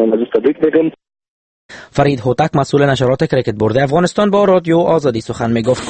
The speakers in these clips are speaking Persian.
عزیز تبریک میگم. فرید هوتک مسئول نشرات کریکت بورد افغانستان با رادیو آزادی سخن میگفت.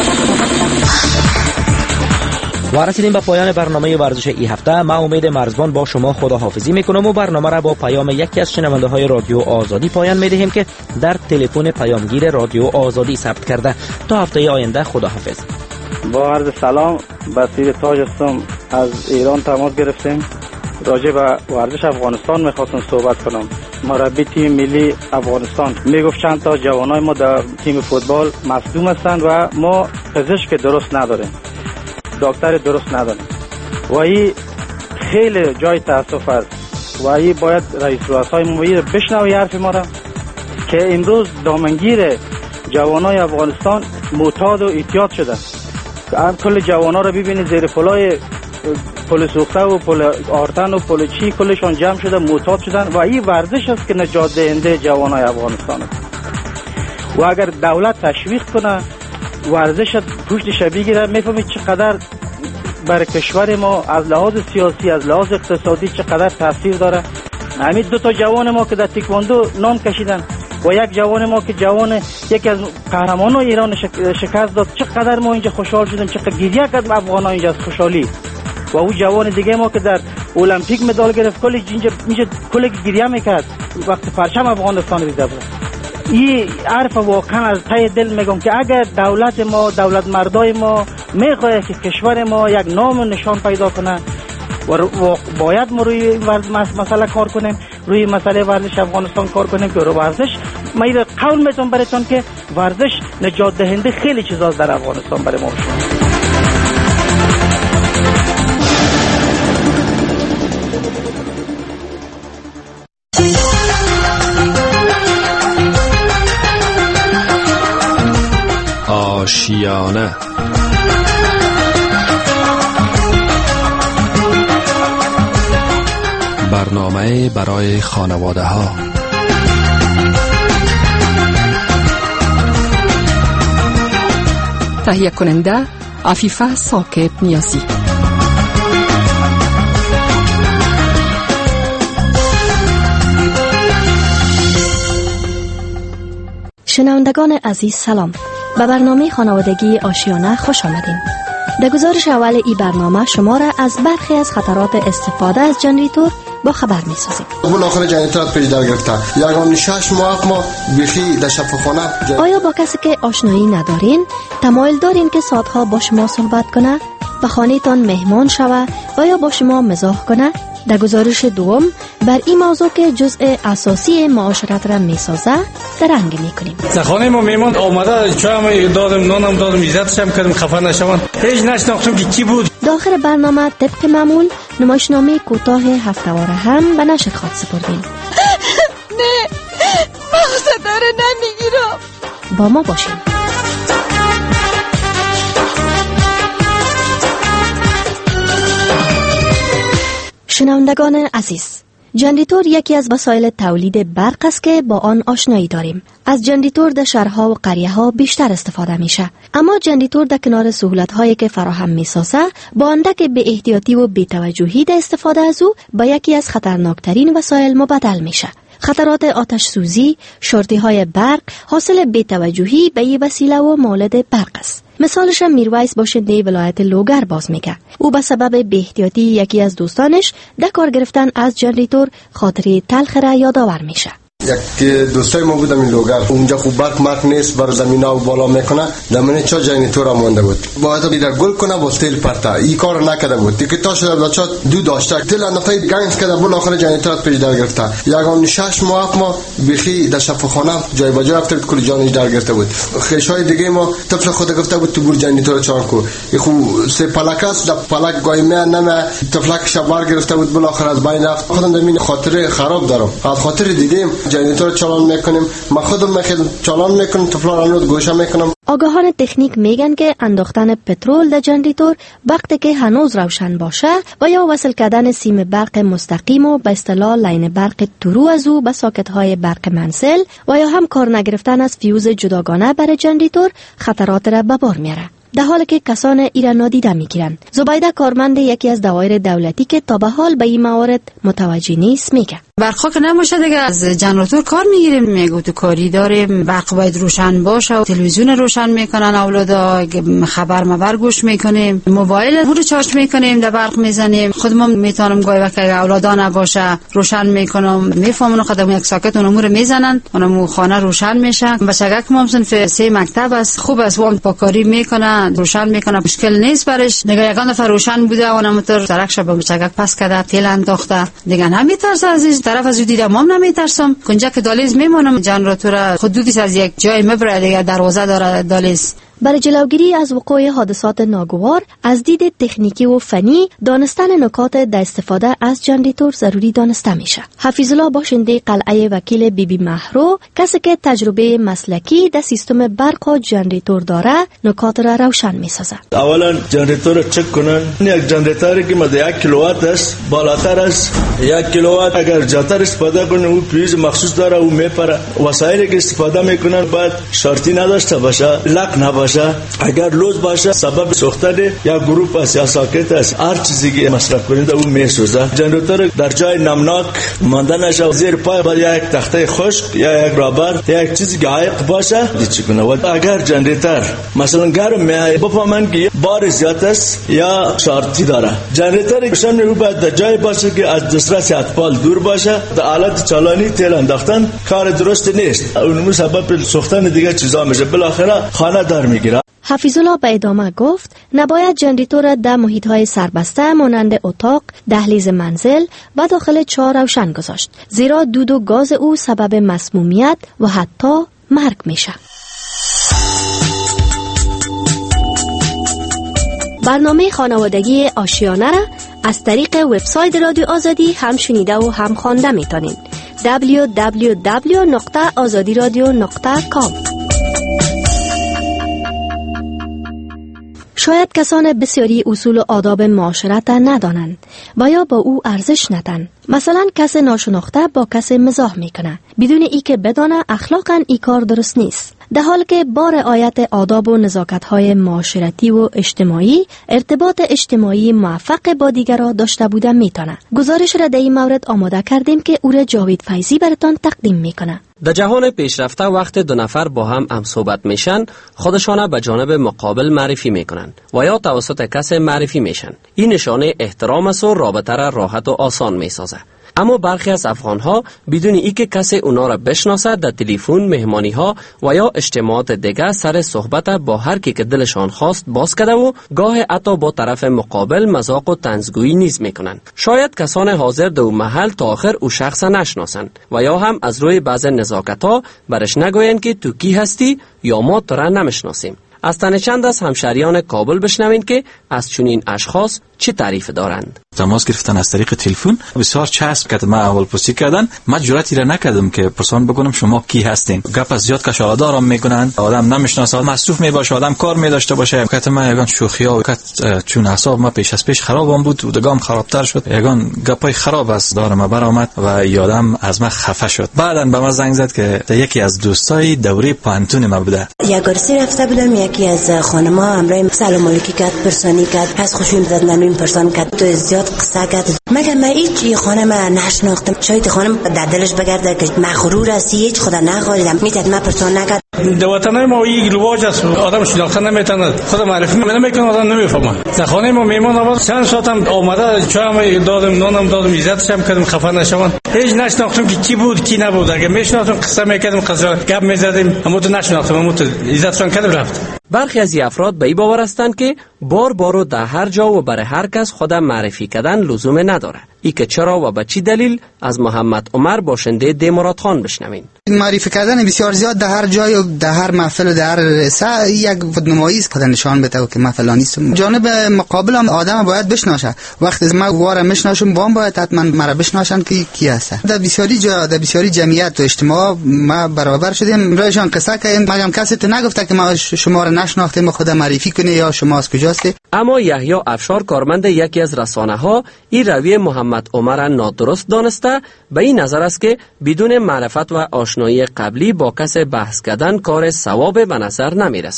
و رسیدیم به پایان برنامه ورزش این هفته. ما امید مرزبان با شما خداحافظی میکنم و برنامه را با پیام یکی از شنونده های رادیو آزادی پایان میدهیم که در تلفن پیامگیر رادیو آزادی ثبت کرده. تا هفته آینده خداحافظ. با عرض سلام، بصیر تاج هستم، از ایران تماس گرفتیم. راجع به ورزش افغانستان میخواستم صحبت کنم. مربی تیم ملی افغانستان میگفت چند تا جوانای ما در تیم فوتبال مصدوم هستند و ما پزشک درست نداریم، دکتر درست نداریم و این خیلی جای تاسف است و این باید رئیس رؤسای ممیر بشنوی حرف ما را که امروز دامنگیر جوانای افغانستان معتاد و احتیاط شده. هم کل جوانا را ببینید زیر پل سوخته و پل آرتن و پل چی کلشان جمع شده، معتاد شدن و این ورزش است که نجات دهنده جوانای افغانستان است. و اگر دولت تشویق کنه ورزش پشتش بگیره، میفهمید چقدر بر کشور ما از لحاظ سیاسی از لحاظ اقتصادی چقدر تاثیر داره. همین دو تا جوان ما که در تکواندو نام کشیدن و یک جوان ما که یکی از قهرمانان ایران شکست داد، چقدر ما اینجا خوشحال شدیم، چقدر گریه کردیم افغانان اینجا از خوشحالی. و اون جوان دیگه ما که در المپیک مدال گرفت کلی اینجا کلی گریه میکرد وقتی پرچم افغانستان دیده بود. این حرف واقعا از ته دل میگم که اگر دولت ما، دولت مردای ما میخواد که کشور ما یک نام و نشان پیدا کنه و باید ما روی مسئله کار کنیم، روی مسئله ورزش افغانستان کار کنیم که ورزش من قول میتونم براتون که ورزش نجات دهنده خیلی چیزاست در افغانستان برای ما. آشیانه برنامه برای خانواده ها. تهیه کننده عفیفه ساکب نیازی. شنوندگان عزیز سلام. به برنامه خانوادگی آشیانه خوش آمدین. در گزارش اول این برنامه شما را از برخی از خطرات استفاده از جنریتور با خبر می سازیم. بالاخره جنریتور پیش در گرفته. یگان 6 ماه ما بیخی در شفاخانه. آیا با کسی که آشنایی ندارین تمایل دارین که ساعتها با شما صحبت کنه، به خانه‌تان مهمان شوه و یا با شما مزاح کنه؟ در گزارش دوم بر این موضوع که جزء اساسی معاشرت را میسازه درنگ میکنیم. در خانه ما میمان آمده، چایم دادم، نانم دادم، عزتش هم کردم، خفه نشوند. هیچ نشناختم که کی بود. داخل برنامه طبق معمول نمایشنامه کوتاه هفته‌واره هم به نشر خواد سپردیم. نه مغز داره نمیگیرم. با ما باشین. شنوندگان عزیز، جنریتور یکی از وسایل تولید برق است که با آن آشنایی داریم. از جنریتور در شهرها و قریه‌ها بیشتر استفاده میشه، اما جنریتور در کنار سهولت‌هایی که فراهم میسازه با اندک به احتیاطی و بی‌توجهی در استفاده از او با یکی از خطرناکترین وسایل مبدل میشه. خطرات آتش سوزی، شورتی‌های برق حاصل بی‌توجهی به این وسیله و مولد برق است. مثالش میرویس باشنده ولایت لوگر باز میگه. او به سبب بی‌احتیاطی یکی از دوستانش در کار گرفتن از جنریتور خاطره تلخ را یادآور میشه. یک دوستای ما بودم این لوگر، اونجا خوب برق مرک نیست، بر زمینا و بالا میکنه، دمنه چا جنریتور مونده بود، باید بیدر گل کنه با تیل پرته، این کار نکرده بود، دیگه تا شده بچا دو داشته تیل انداخته گنج کرده، بالاخره جنریتور پیش در گرفته. یگان 6 ماه ما بیخی در شفاخانه جای با جای رفته کلی جانش در گرفته بود. خیشای دیگه ما طفل خود گفته بود تو بور جنریتور چارن کو، خو سه پلک است، در پلک گایمه نمه طفلک شبار گرفته بود، بالاخره از بین رفت. خودم در خاطره خراب دارم، از خاطر دیدیم جنریتور چالان میکنیم، ما خودم چالان میکنم، طفلان رو گوشه میکنم. آگاهان تکنیک میگن که انداختن پترول در جنریتور وقتی که هنوز روشن باشه و یا وصل کردن سیم برق مستقیم و به اصطلاح لاین برق ترو از او به ساکت‌های برق منزل و یا هم کار نگرفتن از فیوز جداگانه برای جنریتور خطرات را به بار میاره. در حالی که کسان ایران نادیده میگیرن. زبیده کارمند یکی از دوایر دولتی که تا به حال به این موارد متوجه نیست میگه. برق که نباشه دیگه از جنراتور کار میگیریم. میگو تو کاری داریم، برق باید روشن باشه و تلویزیون روشن میکنن اولادا، خبر گوش میکنیم، موبایل رو چارج میکنیم، در برق میزنیم. خودمون میتونم گاهی وقت اولادا نباشه روشن میکنم، میفهمن خودم یک ساکت اونمو رو میزنن، اونمو خانه روشن میشه. بچگک ما صنف 3 مکتب است، خوب است، وام پاکاری میکنن، روشن میکنن، مشکل نیست برش. دیگه یگان دفعه روشن بوده اون موتور درکش به بچگک پس کرده، تیل انداخته. دیگه نمیترسه از این طرف، از دیدم هم نمیترسم. کنجا که دالیز میمونم، جنراتور حدودی از یک جای میبره دیگه، دروازه داره دالیز. برای جلوگیری از وقوع حادثات ناگوار از دید تکنیکی و فنی، دانستن نکات در استفاده از جنراتور ضروری دانسته میشه. حفیظ الله باشنده قلعه وکیل بی مهرو، کسی که تجربه مسلکی در سیستم برق و جنراتور داره، نکات را روشن میسازه. اولا جنراتور چک کنن. یک جنراتوری که مده 1 کیلووات است، بالاتر از 1 کیلووات اگر جاتر استفاده کنه، او پریز مخصوص داره، او میپره. وسایلی که استفاده میکنن باید شارتی نداشته باشه، لق نباشه. اگر لوز باشه سبب سوختن یا گروپ است یا ساکت است، هر چیزی که مصرف کنید او میسوزه. جنراتور در جای نمناک مانده نشه، زیر پای باید یک تخته خشک یا یک رابر یا یک چیزی که عایق باشه چی کنه. و اگر جنراتور مثلا گرم میای، بفهمن که بار زیاد است یا شارتی داره. جنراتور روشن رو باید در جای باشه که از دسترس اطفال دور باشه. در حالت چالانی تیل انداختن کار درست نیست، اون سبب سوختن دیگه چیزا میشه، بالاخره خانه در میگیره. حفیظ الله به ادامه گفت نباید جنراتور در محیط‌های سربسته مانند اتاق، دهلیز منزل و داخل چاه روشن گذاشت، زیرا دود و گاز او سبب مسمومیت و حتی مرگ میشه. برنامه خانوادگی آشیانه را از طریق وبسایت رادیو آزادی هم شنیده و هم خوانده میتونین. www.azadiradio.com. شاید کسان بسیاری اصول و آداب معاشرت ندانند و یا با او ارزش ندن. مثلا کس ناشناخته با کس مزاح میکنه بدون ای که بدانه اخلاقاً ای کار درست نیست، در حال که با رعایت آداب و نزاکت‌های معاشرتی و اجتماعی ارتباط اجتماعی موفق با دیگران داشته بوده میتونه. گزارش را در این مورد آماده کردیم که او را جاوید فیضی براتان تقدیم میکنه. در جهان پیشرفته وقت دو نفر با هم صحبت میشن، خودشان به جانب مقابل معرفی میکنن و یا توسط کس معرفی میشن. این نشانه احترام است و رابطه را راحت و آسان میسازه. اما برخی از افغانها بدون اینکه کسی اونا را بشناسه در تلفن، مهمانی ها و یا اجتماعات دیگه سر صحبت با هر کی که دلشان خواست باز کرده و گاه حتی با طرف مقابل مذاق و طنزگویی نیز میکنن. شاید کسان حاضر در اون محل تا آخر او شخص نشناسن و یا هم از روی بعض نزاکت‌ها برش نگوین که تو کی هستی یا ما تو را نمیشناسیم. از تن چند از همشهریان کابل بشنوین که از چنین اشخاص چه تعریف دارند. تماس گرفتن از طریق تلفن بسیار چسب کرد. ما اول پرسی کردن، ما جرأتی را نکردم که پرسان بکنم شما کی هستین. گپ از زیاد کشالدارم میکنن، آدم نمیشناسه، مصروف میباشه، آدم کار میداشته باشه. وقت ما یگان شوخی‌ها چون حساب ما پیش از پیش خرابم بود و دگام خرابتر شد، یگان گپای خراب از دارم برآمد و یادم از ما خفه شد. بعدن به ما زنگ زد که یکی از دوستای دوره پانتون ما بوده. یک گرسی رفته بودم، یکی از خانم‌ها امروز سلام علیکی کرد، پرسانی کرد، از خوشم زد، نمیم پرسان کرد، تو زیاد قصه کرد. مگه من هیچ خانم نشناختم. شاید خانم در دلش بگرده که مغرور هستی، هیچ خدا نخواهیدم میتد من پرسان نکرد. در وطن ما یک لواج است، آدم شناخته نمیتونه، خود معرفی نمیکنه، آدم نمیفهمه. در خانه ما میمون آورد، چند ساعت هم آمده، چای دادم، نانم دادم، عزتش هم کردم، خفه نشوند. هیچ نشناختم که کی بود کی نبود. اگه میشناختم قصه میکردم، قصه گپ میزدیم، اما تو نشناختم، اما تو عزتشان کردم رفت. برخی از افراد به این باور هستند که بار در هر جا و برای هر کس خودم معرفی کردن لزوم نداره. ای که چرا و به چی دلیل از محمد عمر باشنده دیمراد خان بشنوین. معرفی کردن بسیار زیاد در هر جای و در هر محفل و در هر ساعت یک خودنمایی است که نشان بده که من فلانی هستم. جانب مقابل هم آدم باید بشناسه. وقتی ما واره میشناسم وام باید حتما مرا بشناسن که کی هست. در بسیاری جمعیت و اجتماع ما برابر شدیم. رایشان قصه کردیم، مگم کسی تو نگفته که ما شما را نشناختیم، خود معرفی کنه یا شما از کجاست. اما یحیی افشار کارمند یکی از رسانه‌ها این رویه محمد عمر نادرست دانسته به این نظر است که بدون معرفت و آشنایی قبلی با کس بحث کردن کار ثواب به نظر نمیرسه.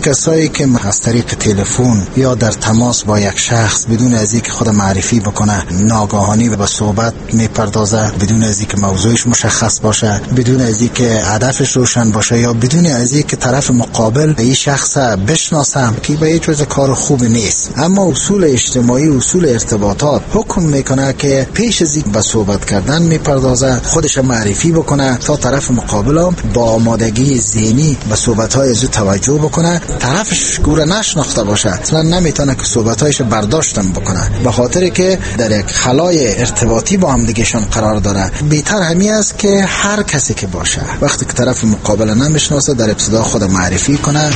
کسایی که از طریق تلفن یا در تماس با یک شخص بدون از اینکه خود معرفی بکنه ناگهانی به صحبت میپردازه، بدون از اینکه موضوعش مشخص باشه، بدون از اینکه هدفش روشن باشه، یا بدون از اینکه طرف مقابل این شخص بشناسم، که به هیچ وجه کار خوب نیست. اما اصول اجتماعی، اصول ارتباطات حکم میکنه که پیش از اینکه به صحبت کردن میپردازه خودش معرفی بکنه تا طرف مقابل با آمادگی ذهنی به صحبت‌های از توجه بکنه. طرفش گوره نشناخته باشه اصلا نمیتونه که صحبت‌هایش برداشتم بکنه، به خاطر که در یک خلای ارتباطی با هم دیگه‌شان قرار داره. بهتر همین است که هر کسی که باشه وقتی که طرف مقابل نمیشناسه در ابتدا خود معرفی کنه.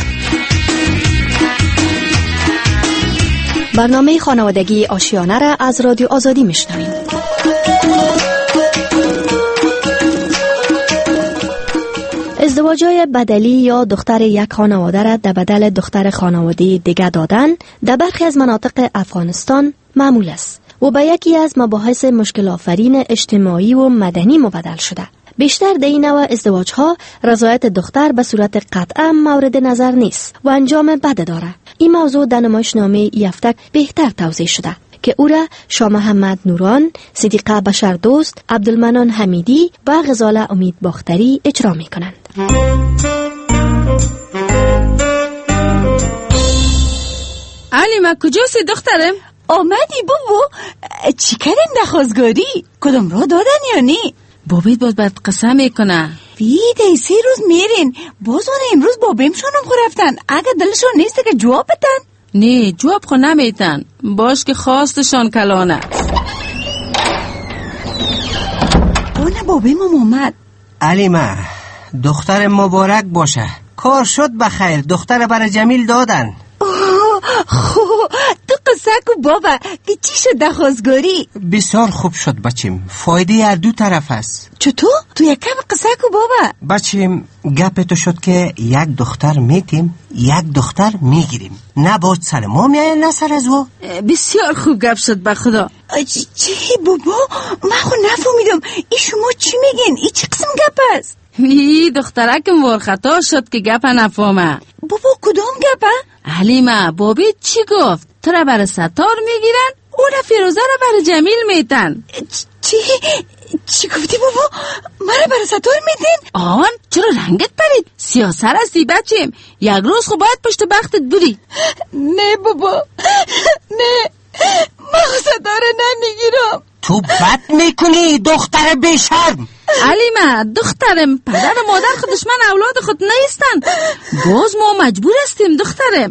برنامه خانوادگی آشیانه را از رادیو آزادی میشنوید. ازدواج‌های بدلی یا دختر یک خانواده را در بدل دختر خانواده دیگر دادن در برخی از مناطق افغانستان معمول است و به یکی از مباحث مشکل آفرین اجتماعی و مدنی مبدل شده. بیشتر در این نوع ازدواج‌ها رضایت دختر به صورت قطعا مورد نظر نیست و انجام بد داره. این موضوع در نمایشنامه یفتک بهتر توضیح شده که او را شاه محمد نوران، صدیقه بشردوست، عبدالمنان حمیدی و غزاله امید باختری اجرا می کنند. علیمه کجاست دخترم؟ آمدی بابا؟ چی کردن نخواستگاری؟ کدام را دادن یا نی؟ بابید باز برد قصه میکنه. بیده 3 روز میرین بازونه امروز بابیمشانم خو رفتن. اگه دلشون نیسته که جواب بدن؟ نه جواب خو نمیتن، باش که خواستشان کلانه. اونه بابیمم اومد. علیمه دختر مبارک باشه، کار شد بخیر، دختر برای جمیل دادن. خو تو قصه کو بابا که چی شد دخواستگاری؟ بسیار خوب شد بچیم، فایده هر دو طرف است. چطور؟ تو یکم قصه کو بابا. بچیم گپ تو شد که یک دختر میتیم یک دختر میگیریم، نه باید سر ما میایه نه سر از او. بسیار خوب گپ شد به خدا. چی بابا؟ من خو نفهمیدم ای شما چی میگین؟ ای چی قسم گپ است؟ ای دخترک مور خطا شد که گپ نفهمه. بابا کدام گپه؟ حلیمه بابی چی گفت؟ تو را برای ستار میگیرن او را فیروزه را برای جمیل میتن. چی گفتی بابا؟ مرا برای ستار میتین؟ آن چرا رنگت پرید؟ سیاسر هستی بچیم، یک روز خو باید پشت بختت بودی. نه بابا نه، من ستار نمیگیرم. تو بد میکنی دختر بیشرم. علیمه دخترم، پدر و مادر خود دشمن اولاد خود نیستن، باز ما مجبور هستیم دخترم.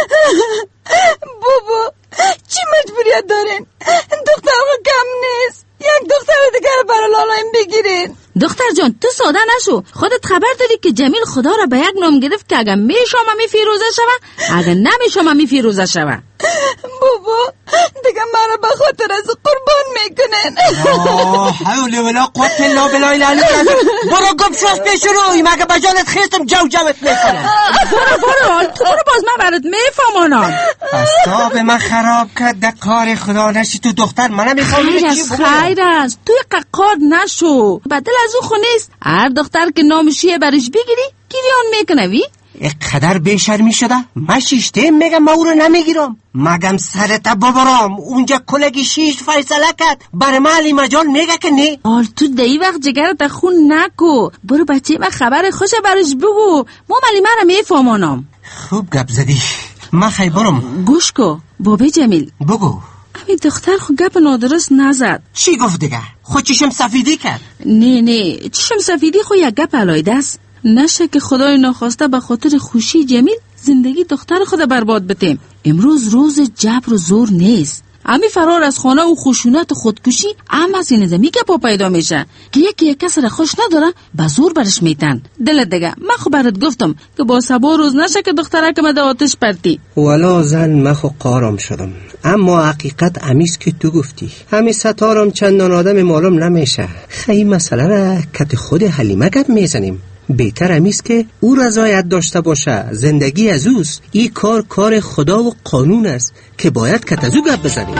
بابا چی مجبوریت دارین؟ دختر خود کم نیست، یک دختر دیگر برای لالایم بگیرین. دختر جان تو ساده نشو، خودت خبر داری که جمیل خدا را به یک نام گرفت که اگر میشام می فیروزه شوه، اگر نمیشام می فیروزه شوه. بابا دیگه مرا به خاطر از قربان میکنن. حول ولا قوت الا بالله العلی العظیم. برو گم شو پیش روی، مگه بجانت خیستم جو جوت میکنم. برو تو برو، باز من برات میفهمانم. اصاب من خراب کرد در کار خدا نشی. تو دختر من نمیخوام. خیر است توی ققار نشو، بدل از او خونیست. هر دختر که نامشیه برش بگیری گیریان میکنوی. اقدر بیشرمی شده. من شیشته میگم ما او رو نمیگیرم، مگم سرت ببرم اونجا کلگی شیش فیصله کرد بر مالی مجال میگه که نه. آل تو دی وقت جگرت خون نکو، برو بچه من خبر خوش برش بگو، ما مالی من رو میفهمانم. خوب گپ زدی، من خیلی برم. گوش کو بابی جمیل، بگو. امی دختر خو گپ نادرست نزد. چی گفت دیگه؟ خود چشم سفیدی کرد؟ نه چشم سفیدی خو یک گپ علایده است. نشه که خدای ناخواسته به خاطر خوشی جمیل زندگی دختر خود برباد بتیم. امروز روز جبر و زور نیست. امی فرار از خانه و خشونت و خودکشی اما از این زمی که پا پیدا میشه که یکی کس را خوش نداره به زور برش میتن. دلت دیگه من خو برات گفتم که با سبا روز نشه که دخترک مده آتش پرتی. والا زن من خو قارم شدم، اما حقیقت امیست که تو گفتی. همی ستارم چندان آدم معلوم نمیشه. خیلی مسئله را کت خود حلیمه گپ میزنیم. بهتر همیست که او رضایت داشته باشه، زندگی از اوست. این کار خدا و قانون است که باید کت از او گپ بزنیم.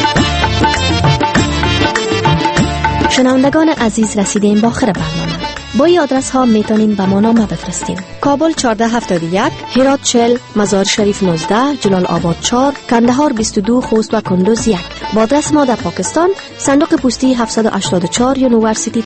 شنوندگان عزیز رسیدیم با آخر برنامه. با این آدرس ها میتونین به ما نامه بفرستین. کابل 1471، هرات 40، مزار شریف 19، جلال آباد 4، کندهار 22، خوست و کندوز 1. با آدرس ما در پاکستان، صندوق پستی 784 یونیورسیتی